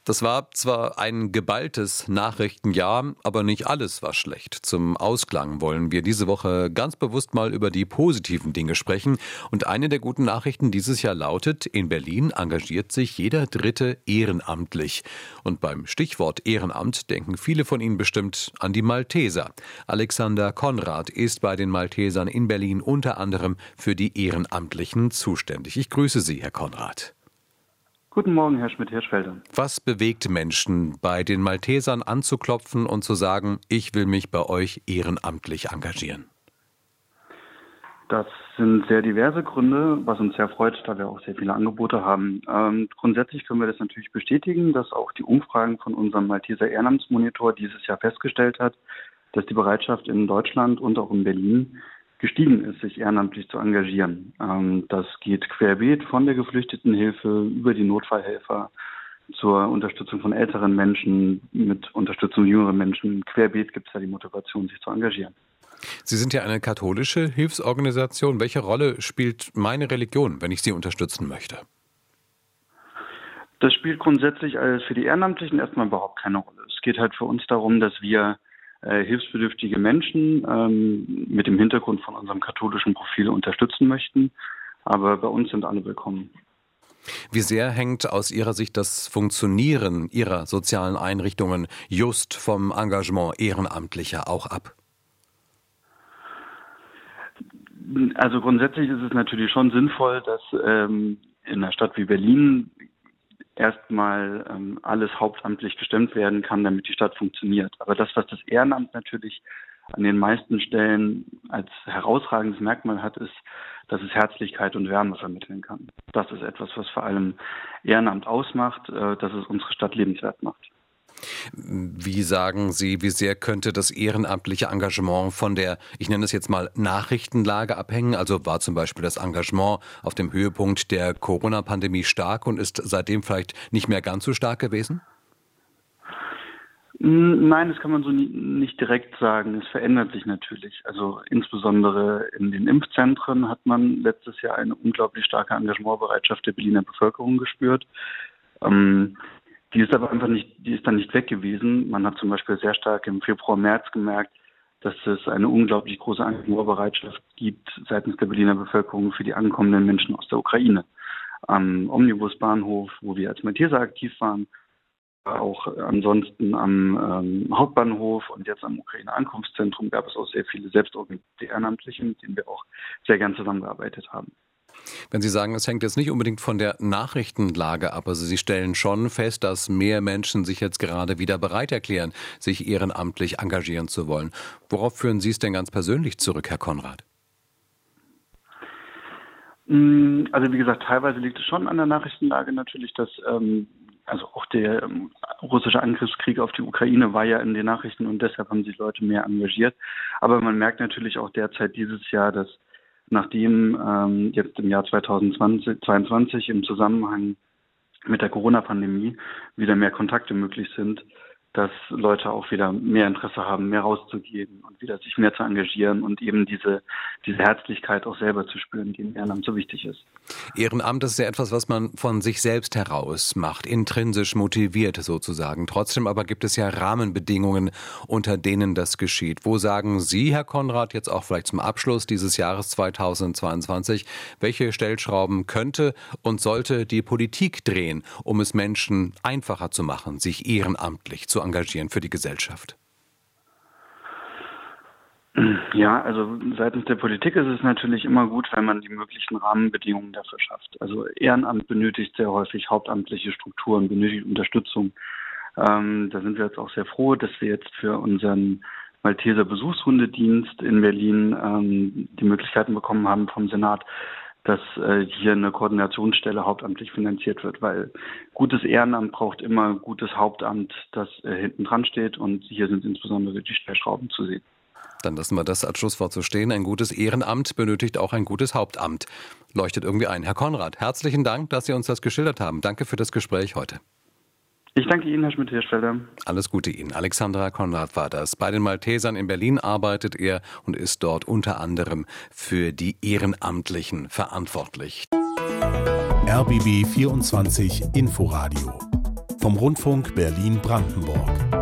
Das war zwar ein geballtes Nachrichtenjahr, aber nicht alles war schlecht. Zum Ausklang wollen wir diese Woche ganz bewusst mal über die positiven Dinge sprechen. Und eine der guten Nachrichten dieses Jahr lautet, in Berlin engagiert sich jeder Dritte ehrenamtlich. Und beim Stichwort Ehrenamt denken viele von Ihnen bestimmt an die Malteser. Alexander Konrad ist bei den Maltesern in Berlin unter anderem für die Ehrenamtlichen zuständig. Ich grüße Sie, Herr Konrad. Guten Morgen, Herr Schmidt-Hirschfelder. Was bewegt Menschen, bei den Maltesern anzuklopfen und zu sagen, ich will mich bei euch ehrenamtlich engagieren? Das sind sehr diverse Gründe, was uns sehr freut, da wir auch sehr viele Angebote haben. Grundsätzlich können wir das natürlich bestätigen, dass auch die Umfragen von unserem Malteser Ehrenamtsmonitor dieses Jahr festgestellt hat, dass die Bereitschaft in Deutschland und auch in Berlin gestiegen ist, sich ehrenamtlich zu engagieren. Das geht querbeet von der Geflüchtetenhilfe über die Notfallhelfer zur Unterstützung von älteren Menschen, mit Unterstützung jüngerer Menschen. Querbeet gibt es ja die Motivation, sich zu engagieren. Sie sind ja eine katholische Hilfsorganisation. Welche Rolle spielt meine Religion, wenn ich sie unterstützen möchte? Das spielt grundsätzlich für die Ehrenamtlichen erstmal überhaupt keine Rolle. Es geht halt für uns darum, dass wir hilfsbedürftige Menschen mit dem Hintergrund von unserem katholischen Profil unterstützen möchten. Aber bei uns sind alle willkommen. Wie sehr hängt aus Ihrer Sicht das Funktionieren Ihrer sozialen Einrichtungen just vom Engagement Ehrenamtlicher auch ab? Also grundsätzlich ist es natürlich schon sinnvoll, dass in einer Stadt wie Berlin erstmal alles hauptamtlich gestemmt werden kann, damit die Stadt funktioniert. Aber das, was das Ehrenamt natürlich an den meisten Stellen als herausragendes Merkmal hat, ist, dass es Herzlichkeit und Wärme vermitteln kann. Das ist etwas, was vor allem Ehrenamt ausmacht, dass es unsere Stadt lebenswert macht. Wie sagen Sie, wie sehr könnte das ehrenamtliche Engagement von der, ich nenne es jetzt mal, Nachrichtenlage abhängen? Also war zum Beispiel das Engagement auf dem Höhepunkt der Corona-Pandemie stark und ist seitdem vielleicht nicht mehr ganz so stark gewesen? Nein, das kann man so nicht direkt sagen. Es verändert sich natürlich. Also insbesondere in den Impfzentren hat man letztes Jahr eine unglaublich starke Engagementbereitschaft der Berliner Bevölkerung gespürt. Die ist aber einfach nicht, die ist dann nicht weg gewesen. Man hat zum Beispiel sehr stark im Februar, März gemerkt, dass es eine unglaublich große Engagementbereitschaft gibt seitens der Berliner Bevölkerung für die ankommenden Menschen aus der Ukraine. Am Omnibusbahnhof, wo wir als Malteser aktiv waren, auch ansonsten am Hauptbahnhof und jetzt am Ukraine-Ankunftszentrum gab es auch sehr viele selbstorganisierte Ehrenamtliche, mit denen wir auch sehr gern zusammengearbeitet haben. Wenn Sie sagen, es hängt jetzt nicht unbedingt von der Nachrichtenlage ab, also Sie stellen schon fest, dass mehr Menschen sich jetzt gerade wieder bereit erklären, sich ehrenamtlich engagieren zu wollen. Worauf führen Sie es denn ganz persönlich zurück, Herr Konrad? Also wie gesagt, teilweise liegt es schon an der Nachrichtenlage natürlich, dass also auch der russische Angriffskrieg auf die Ukraine war ja in den Nachrichten und deshalb haben sich Leute mehr engagiert. Aber man merkt natürlich auch derzeit dieses Jahr, dass nachdem jetzt im Jahr 2022 im Zusammenhang mit der Corona-Pandemie wieder mehr Kontakte möglich sind, dass Leute auch wieder mehr Interesse haben, mehr rauszugehen und wieder sich mehr zu engagieren und eben diese Herzlichkeit auch selber zu spüren, die im Ehrenamt so wichtig ist. Ehrenamt ist ja etwas, was man von sich selbst heraus macht, intrinsisch motiviert sozusagen. Trotzdem aber gibt es ja Rahmenbedingungen, unter denen das geschieht. Wo sagen Sie, Herr Konrad, jetzt auch vielleicht zum Abschluss dieses Jahres 2022, welche Stellschrauben könnte und sollte die Politik drehen, um es Menschen einfacher zu machen, sich ehrenamtlich zu engagieren für die Gesellschaft? Ja, also seitens der Politik ist es natürlich immer gut, wenn man die möglichen Rahmenbedingungen dafür schafft. Also Ehrenamt benötigt sehr häufig hauptamtliche Strukturen, benötigt Unterstützung. Da sind wir jetzt auch sehr froh, dass wir jetzt für unseren Malteser Besuchshundedienst in Berlin die Möglichkeiten bekommen haben vom Senat, dass hier eine Koordinationsstelle hauptamtlich finanziert wird, weil gutes Ehrenamt braucht immer gutes Hauptamt, das hinten dran steht und hier sind insbesondere die Stellschrauben zu sehen. Dann lassen wir das als Schlusswort so stehen. Ein gutes Ehrenamt benötigt auch ein gutes Hauptamt. Leuchtet irgendwie ein. Herr Konrad, herzlichen Dank, dass Sie uns das geschildert haben. Danke für das Gespräch heute. Ich danke Ihnen, Herr Schmidt-Hirschfelder. Alles Gute Ihnen. Alexander Konrad war das. Bei den Maltesern in Berlin arbeitet er und ist dort unter anderem für die Ehrenamtlichen verantwortlich. RBB 24 Inforadio vom Rundfunk Berlin-Brandenburg.